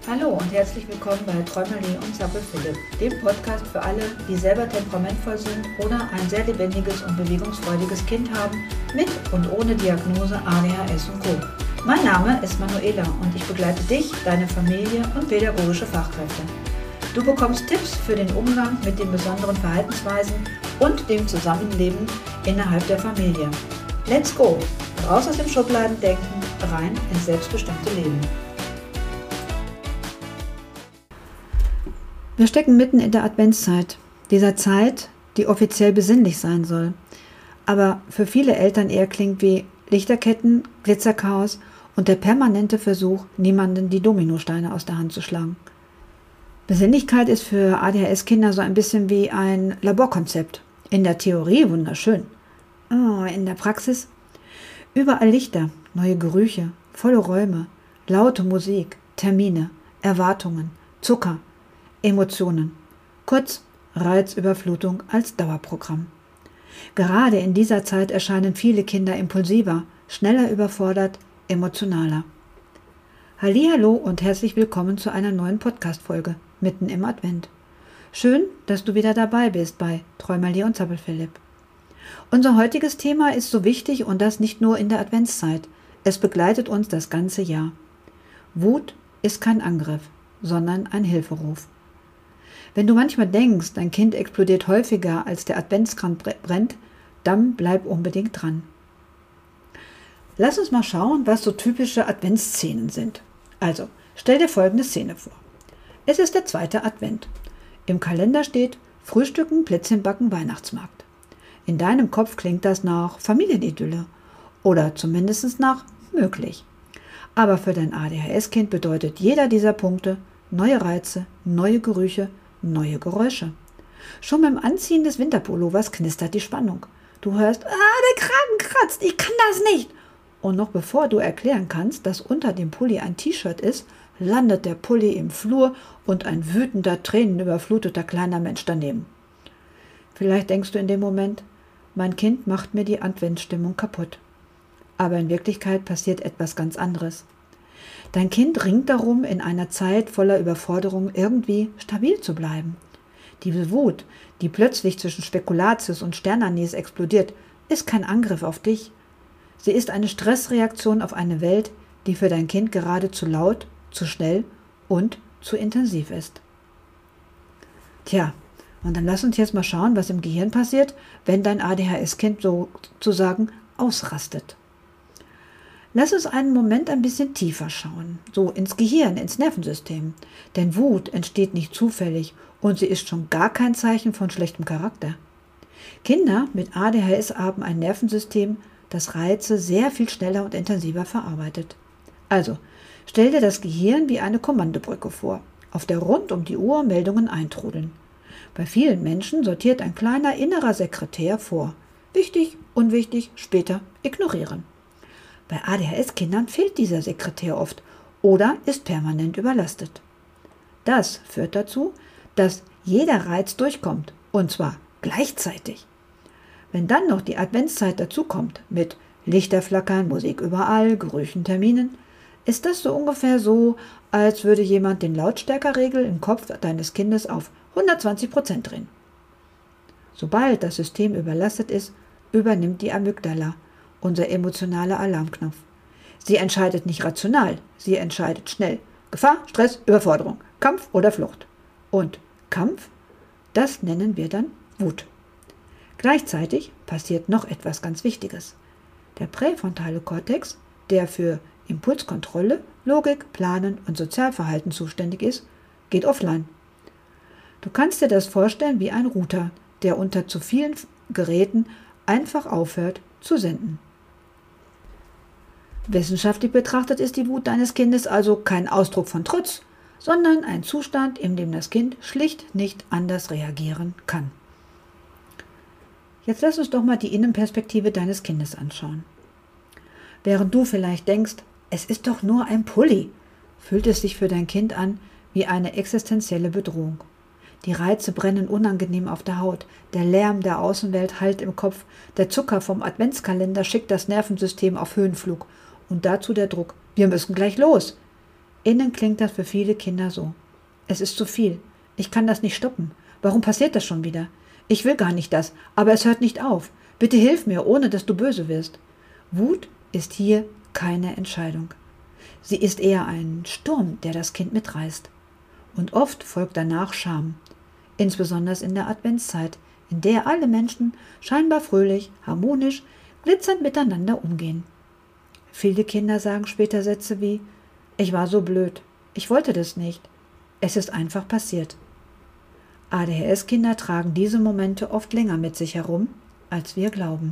Hallo und herzlich willkommen bei Träumerli und Zappel Philipp, dem Podcast für alle, die selber temperamentvoll sind oder ein sehr lebendiges und bewegungsfreudiges Kind haben, mit und ohne Diagnose ADHS und Co. Mein Name ist Manuela und ich begleite dich, deine Familie und pädagogische Fachkräfte. Du bekommst Tipps für den Umgang mit den besonderen Verhaltensweisen und dem Zusammenleben innerhalb der Familie. Let's go! Raus aus dem Schubladendenken, rein ins selbstbestimmte Leben. Wir stecken mitten in der Adventszeit, dieser Zeit, die offiziell besinnlich sein soll, aber für viele Eltern eher klingt wie Lichterketten, Glitzerchaos und der permanente Versuch, niemanden die Dominosteine aus der Hand zu schlagen. Besinnlichkeit ist für ADHS-Kinder so ein bisschen wie ein Laborkonzept. In der Theorie wunderschön. In der Praxis überall Lichter, neue Gerüche, volle Räume, laute Musik, Termine, Erwartungen, Zucker, Emotionen. Kurz, Reizüberflutung als Dauerprogramm. Gerade in dieser Zeit erscheinen viele Kinder impulsiver, schneller überfordert, emotionaler. Hallihallo und herzlich willkommen zu einer neuen Podcast-Folge mitten im Advent. Schön, dass du wieder dabei bist bei Träumerli und Zappel Philipp. Unser heutiges Thema ist so wichtig und das nicht nur in der Adventszeit. Es begleitet uns das ganze Jahr. Wut ist kein Angriff, sondern ein Hilferuf. Wenn du manchmal denkst, dein Kind explodiert häufiger, als der Adventskranz brennt, dann bleib unbedingt dran. Lass uns mal schauen, was so typische Adventsszenen sind. Also, stell dir folgende Szene vor. Es ist der 2. Advent. Im Kalender steht Frühstücken, Plätzchen backen, Weihnachtsmarkt. In deinem Kopf klingt das nach Familienidylle oder zumindest nach möglich. Aber für dein ADHS-Kind bedeutet jeder dieser Punkte neue Reize, neue Gerüche, neue Geräusche. Schon beim Anziehen des Winterpullovers knistert die Spannung. Du hörst, der Kragen kratzt, ich kann das nicht. Und noch bevor du erklären kannst, dass unter dem Pulli ein T-Shirt ist, landet der Pulli im Flur und ein wütender, tränenüberfluteter kleiner Mensch daneben. Vielleicht denkst du in dem Moment, mein Kind macht mir die Adventsstimmung kaputt. Aber in Wirklichkeit passiert etwas ganz anderes. Dein Kind ringt darum, in einer Zeit voller Überforderung irgendwie stabil zu bleiben. Die Wut, die plötzlich zwischen Spekulatius und Sternanis explodiert, ist kein Angriff auf dich. Sie ist eine Stressreaktion auf eine Welt, die für dein Kind gerade zu laut, zu schnell und zu intensiv ist. Tja, und dann lass uns jetzt mal schauen, was im Gehirn passiert, wenn dein ADHS-Kind sozusagen ausrastet. Lass uns einen Moment ein bisschen tiefer schauen, so ins Gehirn, ins Nervensystem. Denn Wut entsteht nicht zufällig und sie ist schon gar kein Zeichen von schlechtem Charakter. Kinder mit ADHS haben ein Nervensystem, das Reize sehr viel schneller und intensiver verarbeitet. Also, stell dir das Gehirn wie eine Kommandobrücke vor, auf der rund um die Uhr Meldungen eintrudeln. Bei vielen Menschen sortiert ein kleiner innerer Sekretär vor. Wichtig, unwichtig, später ignorieren. Bei ADHS-Kindern fehlt dieser Sekretär oft oder ist permanent überlastet. Das führt dazu, dass jeder Reiz durchkommt, und zwar gleichzeitig. Wenn dann noch die Adventszeit dazukommt mit Lichterflackern, Musik überall, Gerüchen, Terminen, ist das so ungefähr so, als würde jemand den Lautstärkerregel im Kopf deines Kindes auf 120% drehen. Sobald das System überlastet ist, übernimmt die Amygdala, unser emotionaler Alarmknopf. Sie entscheidet nicht rational, sie entscheidet schnell. Gefahr, Stress, Überforderung, Kampf oder Flucht. Und Kampf, das nennen wir dann Wut. Gleichzeitig passiert noch etwas ganz Wichtiges. Der präfrontale Kortex, der für Impulskontrolle, Logik, Planen und Sozialverhalten zuständig ist, geht offline. Du kannst dir das vorstellen wie ein Router, der unter zu vielen Geräten einfach aufhört zu senden. Wissenschaftlich betrachtet ist die Wut deines Kindes also kein Ausdruck von Trotz, sondern ein Zustand, in dem das Kind schlicht nicht anders reagieren kann. Jetzt lass uns doch mal die Innenperspektive deines Kindes anschauen. Während du vielleicht denkst, es ist doch nur ein Pulli, fühlt es sich für dein Kind an wie eine existenzielle Bedrohung. Die Reize brennen unangenehm auf der Haut, der Lärm der Außenwelt hallt im Kopf, der Zucker vom Adventskalender schickt das Nervensystem auf Höhenflug und dazu der Druck, wir müssen gleich los. Innen klingt das für viele Kinder so. Es ist zu viel. Ich kann das nicht stoppen. Warum passiert das schon wieder? Ich will gar nicht das, aber es hört nicht auf. Bitte hilf mir, ohne dass du böse wirst. Wut ist hier keine Entscheidung. Sie ist eher ein Sturm, der das Kind mitreißt. Und oft folgt danach Scham. Insbesondere in der Adventszeit, in der alle Menschen scheinbar fröhlich, harmonisch, glitzernd miteinander umgehen. Viele Kinder sagen später Sätze wie: Ich war so blöd, ich wollte das nicht, es ist einfach passiert. ADHS-Kinder tragen diese Momente oft länger mit sich herum, als wir glauben.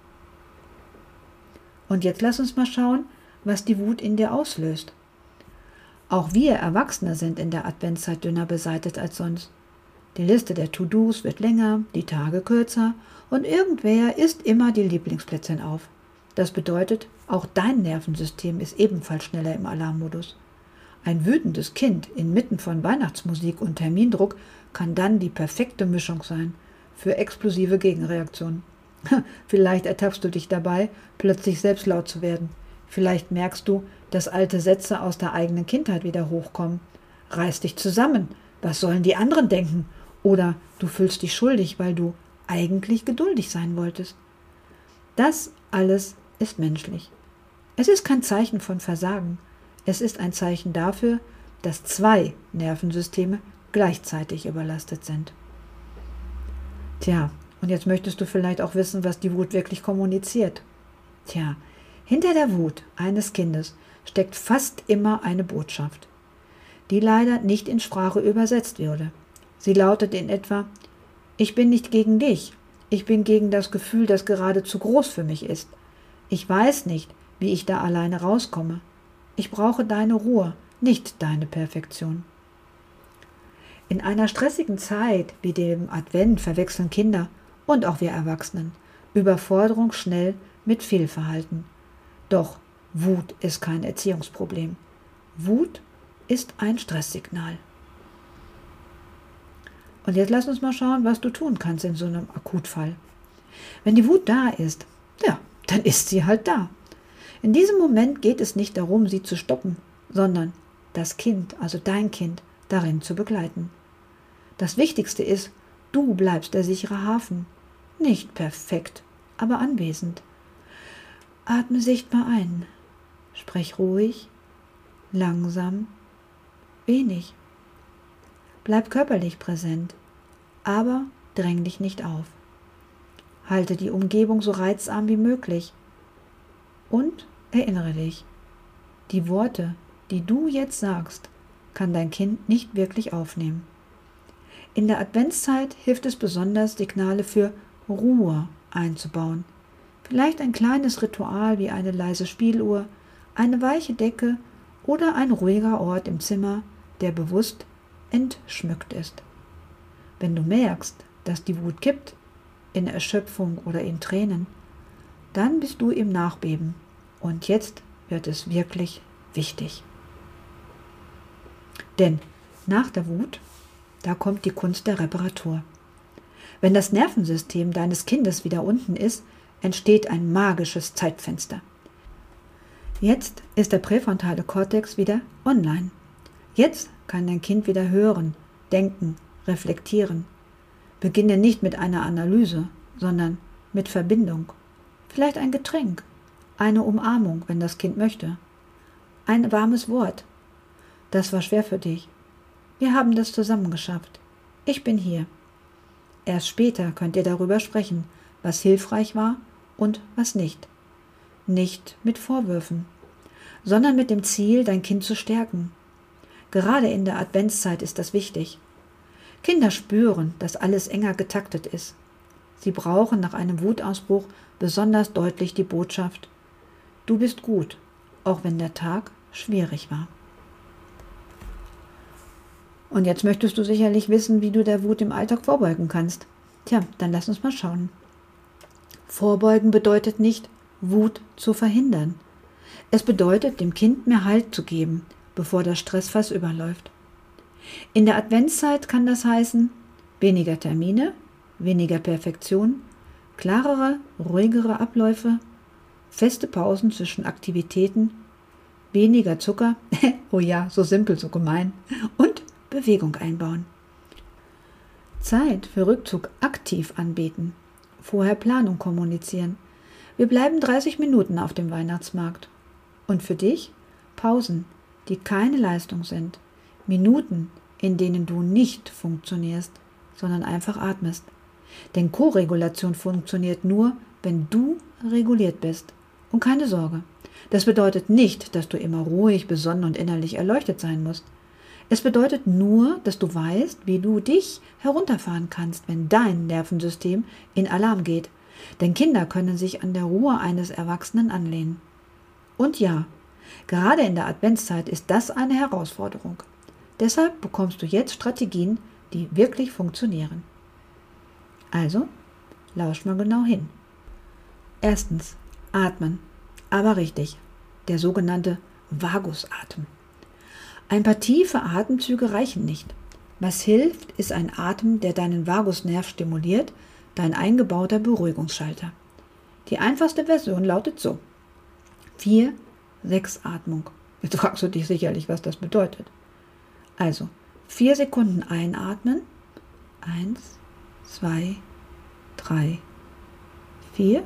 Und jetzt lass uns mal schauen, was die Wut in dir auslöst. Auch wir Erwachsene sind in der Adventszeit dünner beseitet als sonst. Die Liste der To-Dos wird länger, die Tage kürzer und irgendwer isst immer die Lieblingsplätzchen auf. Das bedeutet, auch dein Nervensystem ist ebenfalls schneller im Alarmmodus. Ein wütendes Kind inmitten von Weihnachtsmusik und Termindruck kann dann die perfekte Mischung sein für explosive Gegenreaktionen. Vielleicht ertappst du dich dabei, plötzlich selbst laut zu werden. Vielleicht merkst du, dass alte Sätze aus der eigenen Kindheit wieder hochkommen. Reiß dich zusammen, was sollen die anderen denken? Oder du fühlst dich schuldig, weil du eigentlich geduldig sein wolltest. Das alles ist menschlich. Es ist kein Zeichen von Versagen. Es ist ein Zeichen dafür, dass zwei Nervensysteme gleichzeitig überlastet sind. Tja, und jetzt möchtest du vielleicht auch wissen, was die Wut wirklich kommuniziert. Tja, hinter der Wut eines Kindes steckt fast immer eine Botschaft, die leider nicht in Sprache übersetzt wurde. Sie lautet in etwa: Ich bin nicht gegen dich, ich bin gegen das Gefühl, das gerade zu groß für mich ist. Ich weiß nicht, wie ich da alleine rauskomme. Ich brauche deine Ruhe, nicht deine Perfektion. In einer stressigen Zeit wie dem Advent verwechseln Kinder und auch wir Erwachsenen Überforderung schnell mit Fehlverhalten. Doch Wut ist kein Erziehungsproblem. Wut ist ein Stresssignal. Und jetzt lass uns mal schauen, was du tun kannst in so einem Akutfall. Wenn die Wut da ist, ja, dann ist sie halt da. In diesem Moment geht es nicht darum, sie zu stoppen, sondern das Kind, also dein Kind, darin zu begleiten. Das Wichtigste ist, du bleibst der sichere Hafen. Nicht perfekt, aber anwesend. Atme sichtbar ein. Sprech ruhig, langsam, wenig. Bleib körperlich präsent, aber dräng dich nicht auf. Halte die Umgebung so reizarm wie möglich. Und erinnere dich, die Worte, die du jetzt sagst, kann dein Kind nicht wirklich aufnehmen. In der Adventszeit hilft es besonders, Signale für Ruhe einzubauen. Vielleicht ein kleines Ritual wie eine leise Spieluhr, eine weiche Decke oder ein ruhiger Ort im Zimmer, der bewusst entschmückt ist. Wenn du merkst, dass die Wut kippt, in Erschöpfung oder in Tränen, dann bist du im Nachbeben. Und jetzt wird es wirklich wichtig. Denn nach der Wut, da kommt die Kunst der Reparatur. Wenn das Nervensystem deines Kindes wieder unten ist, entsteht ein magisches Zeitfenster. Jetzt ist der präfrontale Kortex wieder online. Jetzt kann dein Kind wieder hören, denken, reflektieren. Beginne nicht mit einer Analyse, sondern mit Verbindung. Vielleicht ein Getränk, eine Umarmung, wenn das Kind möchte. Ein warmes Wort. Das war schwer für dich. Wir haben das zusammen geschafft. Ich bin hier. Erst später könnt ihr darüber sprechen, was hilfreich war und was nicht. Nicht mit Vorwürfen, sondern mit dem Ziel, dein Kind zu stärken. Gerade in der Adventszeit ist das wichtig. Kinder spüren, dass alles enger getaktet ist. Sie brauchen nach einem Wutausbruch besonders deutlich die Botschaft: Du bist gut, auch wenn der Tag schwierig war. Und jetzt möchtest du sicherlich wissen, wie du der Wut im Alltag vorbeugen kannst. Tja, dann lass uns mal schauen. Vorbeugen bedeutet nicht, Wut zu verhindern. Es bedeutet, dem Kind mehr Halt zu geben, bevor das Stressfass überläuft. In der Adventszeit kann das heißen, weniger Termine, weniger Perfektion, klarere, ruhigere Abläufe, feste Pausen zwischen Aktivitäten, weniger Zucker, oh ja, so simpel, so gemein, und Bewegung einbauen. Zeit für Rückzug aktiv anbieten, vorher Planung kommunizieren. Wir bleiben 30 Minuten auf dem Weihnachtsmarkt. Und für dich Pausen, die keine Leistung sind, Minuten, in denen du nicht funktionierst, sondern einfach atmest. Denn Koregulation funktioniert nur, wenn du reguliert bist. Und keine Sorge, das bedeutet nicht, dass du immer ruhig, besonnen und innerlich erleuchtet sein musst. Es bedeutet nur, dass du weißt, wie du dich herunterfahren kannst, wenn dein Nervensystem in Alarm geht. Denn Kinder können sich an der Ruhe eines Erwachsenen anlehnen. Und ja, gerade in der Adventszeit ist das eine Herausforderung. Deshalb bekommst du jetzt Strategien, die wirklich funktionieren. Also, lausch mal genau hin. Erstens, atmen. Aber richtig, der sogenannte Vagusatem. Ein paar tiefe Atemzüge reichen nicht. Was hilft, ist ein Atem, der deinen Vagusnerv stimuliert, dein eingebauter Beruhigungsschalter. Die einfachste Version lautet so: 4-6-Atmung. Jetzt fragst du dich sicherlich, was das bedeutet. Also 4 Sekunden einatmen. 1, 2, 3, 4.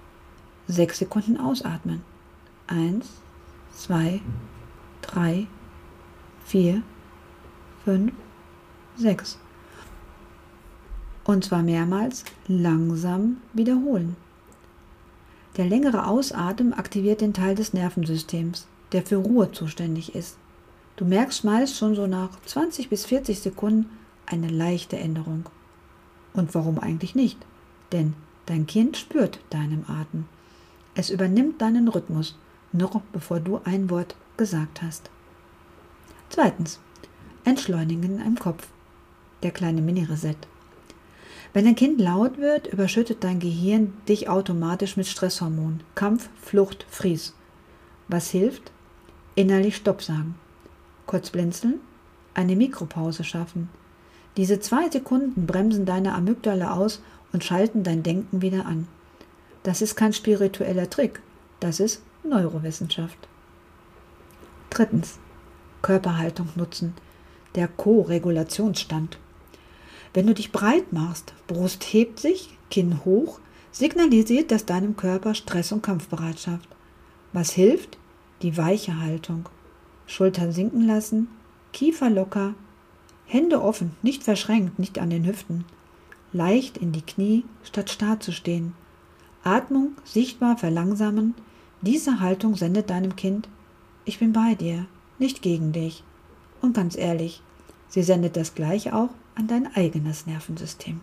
6 Sekunden ausatmen. 1, 2, 3, 4, 5, 6. Und zwar mehrmals langsam wiederholen. Der längere Ausatmen aktiviert den Teil des Nervensystems, der für Ruhe zuständig ist. Du merkst meist schon so nach 20 bis 40 Sekunden eine leichte Änderung. Und warum eigentlich nicht? Denn dein Kind spürt deinen Atem. Es übernimmt deinen Rhythmus, noch bevor du ein Wort gesagt hast. Zweitens, Entschleunigen im Kopf. Der kleine Mini-Reset. Wenn dein Kind laut wird, überschüttet dein Gehirn dich automatisch mit Stresshormonen. Kampf, Flucht, Freeze. Was hilft? Innerlich Stopp sagen. Kurz blinzeln, eine Mikropause schaffen. Diese 2 Sekunden bremsen deine Amygdala aus und schalten dein Denken wieder an. Das ist kein spiritueller Trick, das ist Neurowissenschaft. Drittens, Körperhaltung nutzen, der Koregulationsstand. Wenn du dich breit machst, Brust hebt sich, Kinn hoch, signalisiert das deinem Körper Stress- und Kampfbereitschaft. Was hilft? Die weiche Haltung. Schultern sinken lassen, Kiefer locker, Hände offen, nicht verschränkt, nicht an den Hüften. Leicht in die Knie, statt starr zu stehen. Atmung sichtbar verlangsamen. Diese Haltung sendet deinem Kind: Ich bin bei dir, nicht gegen dich. Und ganz ehrlich, sie sendet das gleich auch an dein eigenes Nervensystem.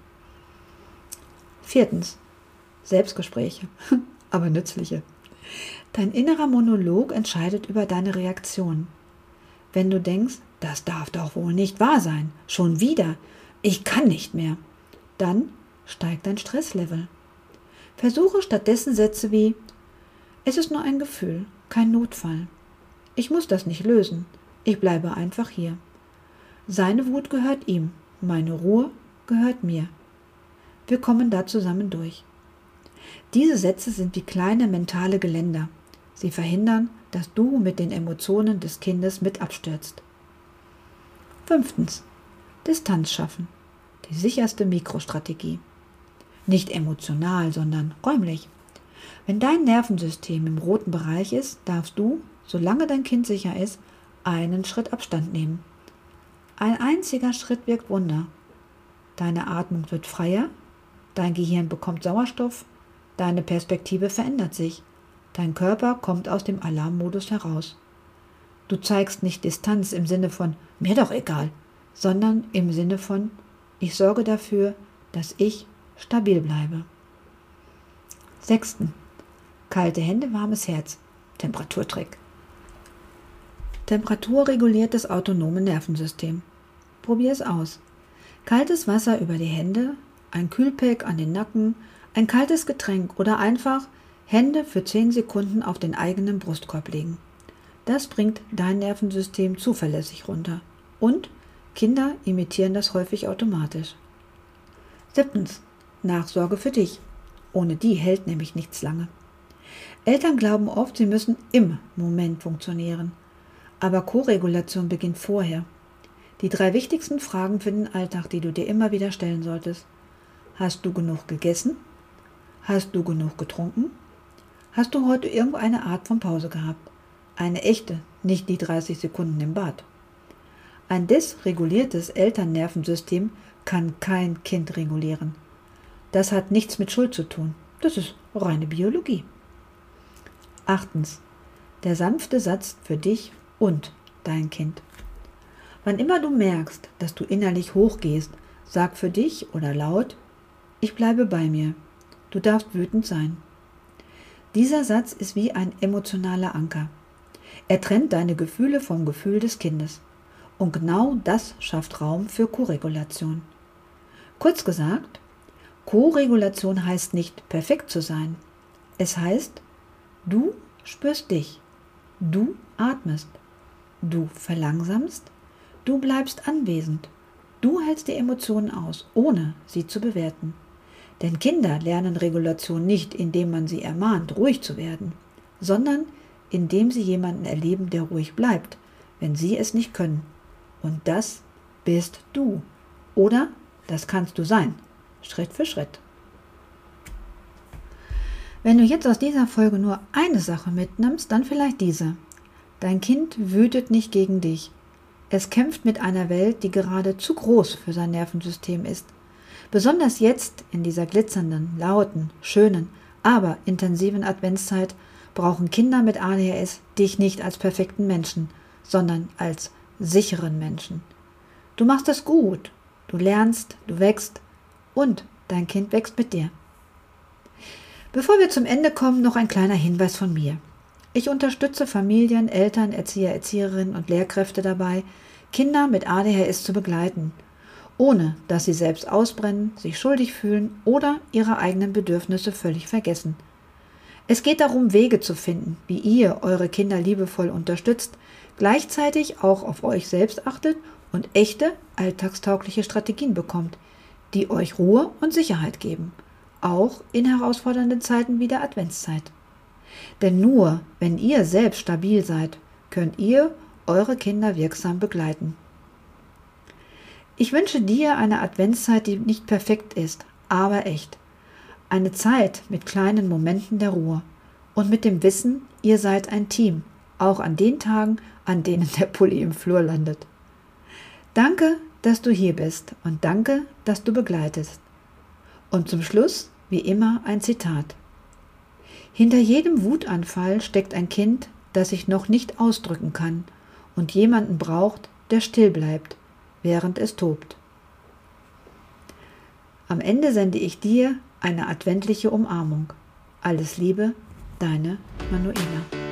Viertens, Selbstgespräche, aber nützliche. Dein innerer Monolog entscheidet über deine Reaktion. Wenn du denkst, das darf doch wohl nicht wahr sein, schon wieder, ich kann nicht mehr, dann steigt dein Stresslevel. Versuche stattdessen Sätze wie: Es ist nur ein Gefühl, kein Notfall. Ich muss das nicht lösen, ich bleibe einfach hier. Seine Wut gehört ihm, meine Ruhe gehört mir. Wir kommen da zusammen durch. Diese Sätze sind wie kleine mentale Geländer. Sie verhindern, dass du mit den Emotionen des Kindes mit abstürzt. Fünftens, Distanz schaffen. Die sicherste Mikrostrategie. Nicht emotional, sondern räumlich. Wenn dein Nervensystem im roten Bereich ist, darfst du, solange dein Kind sicher ist, einen Schritt Abstand nehmen. Ein einziger Schritt wirkt Wunder. Deine Atmung wird freier, dein Gehirn bekommt Sauerstoff, deine Perspektive verändert sich, dein Körper kommt aus dem Alarmmodus heraus. Du zeigst nicht Distanz im Sinne von mir doch egal, sondern im Sinne von ich sorge dafür, dass ich stabil bleibe. Sechstens, kalte Hände, warmes Herz. Temperaturtrick. Temperatur reguliert das autonome Nervensystem. Probier es aus. Kaltes Wasser über die Hände, ein Kühlpack an den Nacken, ein kaltes Getränk oder einfach Hände für 10 Sekunden auf den eigenen Brustkorb legen. Das bringt dein Nervensystem zuverlässig runter. Und Kinder imitieren das häufig automatisch. 7. Nachsorge für dich. Ohne die hält nämlich nichts lange. Eltern glauben oft, sie müssen im Moment funktionieren. Aber Koregulation beginnt vorher. Die 3 wichtigsten Fragen für den Alltag, die du dir immer wieder stellen solltest. Hast du genug gegessen? Hast du genug getrunken? Hast du heute irgendeine Art von Pause gehabt? Eine echte, nicht die 30 Sekunden im Bad. Ein dysreguliertes Elternnervensystem kann kein Kind regulieren. Das hat nichts mit Schuld zu tun. Das ist reine Biologie. 8. Der sanfte Satz für dich und dein Kind. Wann immer du merkst, dass du innerlich hochgehst, sag für dich oder laut: Ich bleibe bei mir. Du darfst wütend sein. Dieser Satz ist wie ein emotionaler Anker. Er trennt deine Gefühle vom Gefühl des Kindes. Und genau das schafft Raum für Koregulation. Kurz gesagt, Koregulation heißt nicht perfekt zu sein. Es heißt, du spürst dich, du atmest, du verlangsamst, du bleibst anwesend, du hältst die Emotionen aus, ohne sie zu bewerten. Denn Kinder lernen Regulation nicht, indem man sie ermahnt, ruhig zu werden, sondern indem sie jemanden erleben, der ruhig bleibt, wenn sie es nicht können. Und das bist du. Oder das kannst du sein, Schritt für Schritt. Wenn du jetzt aus dieser Folge nur eine Sache mitnimmst, dann vielleicht diese. Dein Kind wütet nicht gegen dich. Es kämpft mit einer Welt, die gerade zu groß für sein Nervensystem ist. Besonders jetzt in dieser glitzernden, lauten, schönen, aber intensiven Adventszeit brauchen Kinder mit ADHS dich nicht als perfekten Menschen, sondern als sicheren Menschen. Du machst es gut, du lernst, du wächst und dein Kind wächst mit dir. Bevor wir zum Ende kommen, noch ein kleiner Hinweis von mir. Ich unterstütze Familien, Eltern, Erzieher, Erzieherinnen und Lehrkräfte dabei, Kinder mit ADHS zu begleiten, ohne dass sie selbst ausbrennen, sich schuldig fühlen oder ihre eigenen Bedürfnisse völlig vergessen. Es geht darum, Wege zu finden, wie ihr eure Kinder liebevoll unterstützt, gleichzeitig auch auf euch selbst achtet und echte, alltagstaugliche Strategien bekommt, die euch Ruhe und Sicherheit geben, auch in herausfordernden Zeiten wie der Adventszeit. Denn nur wenn ihr selbst stabil seid, könnt ihr eure Kinder wirksam begleiten. Ich wünsche dir eine Adventszeit, die nicht perfekt ist, aber echt. Eine Zeit mit kleinen Momenten der Ruhe und mit dem Wissen, ihr seid ein Team, auch an den Tagen, an denen der Pulli im Flur landet. Danke, dass du hier bist und danke, dass du begleitest. Und zum Schluss, wie immer, ein Zitat. Hinter jedem Wutanfall steckt ein Kind, das sich noch nicht ausdrücken kann und jemanden braucht, der still bleibt, während es tobt. Am Ende sende ich dir eine adventliche Umarmung. Alles Liebe, deine Manuela.